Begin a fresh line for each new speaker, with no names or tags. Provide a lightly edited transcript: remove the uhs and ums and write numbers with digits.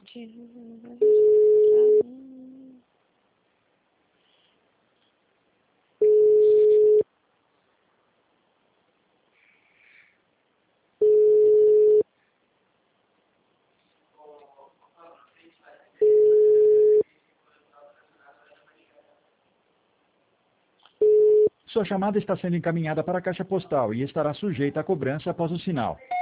Sua chamada está sendo encaminhada para a caixa postal e estará sujeita a cobrança após o sinal.